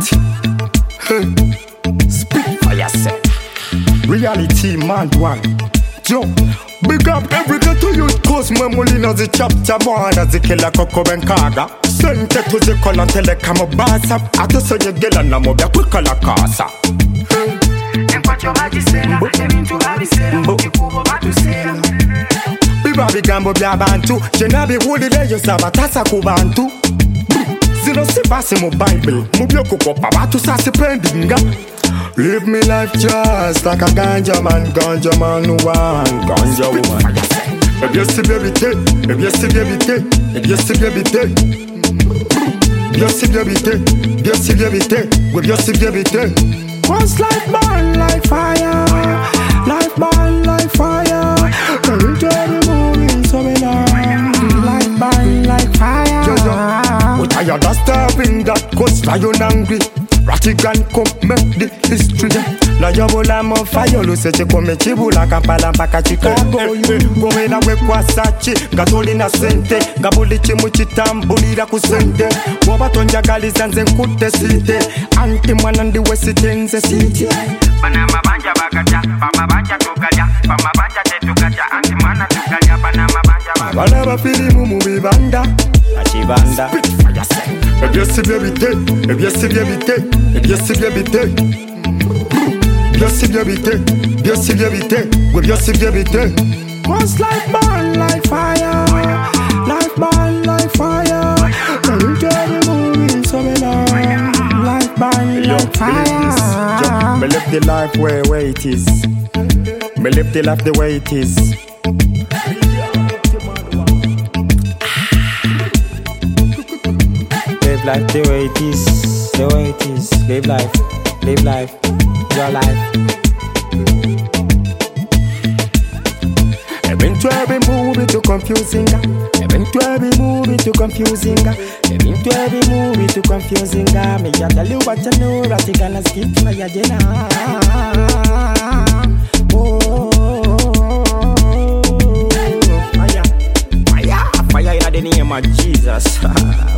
Speak for yourself. Reality man one. Jump. Big up every day to you. Cause my molina the chapter one as the killer Coco and Kaga. Sente to the colon telecamo basa. Ato so ye gela na mo bia quick la casa. Biba bigambo bia bantu. Jenabi wuli de yo sabatasa kubantu. Zero si basi mo Bible. Mubio kuko pabatu sa si pendinga. Live me life just like a ganja man who want ganja woman. If you see baby day, if you see baby day, if you see baby day, you see baby day, you see baby day, with you see baby day. Once life burn like fire, life burn like fire. Enjoy the movie so we learn. Life burn like fire. We tired of starving that cause lion angry. Ratigan come make the history. Na yobola mo fire lo seche come chibula Kampala mpaka Chicago. Come na we kwa sachi gatoli na sente gabuli chimu chitambulira ku sente. Wabatonja gali zanze nkute site anti mwana ndi wesitenze city. Bana mabanja bakaja mabanja tukaja mabanja tetukaja anti mwana tukaja bana mabanja bana bafili mu bibanda achibanda. If you see baby day, if you see baby day, if you see baby day, you see baby day, you see baby day, with you see baby day. Once life burn like fire, life burn like fire. Enjoy the movie so we learn. Life burn like fire. Me live the life where it is. Me live the life the way it is. Live life the way it is, the way it is. Live life, your life. Eventually movie to confusing. Eventually movie to confusing. Eventually movie to confusing. Me ya tell you what you know, Ratigan and skip my agenda. Fire in the name of Jesus.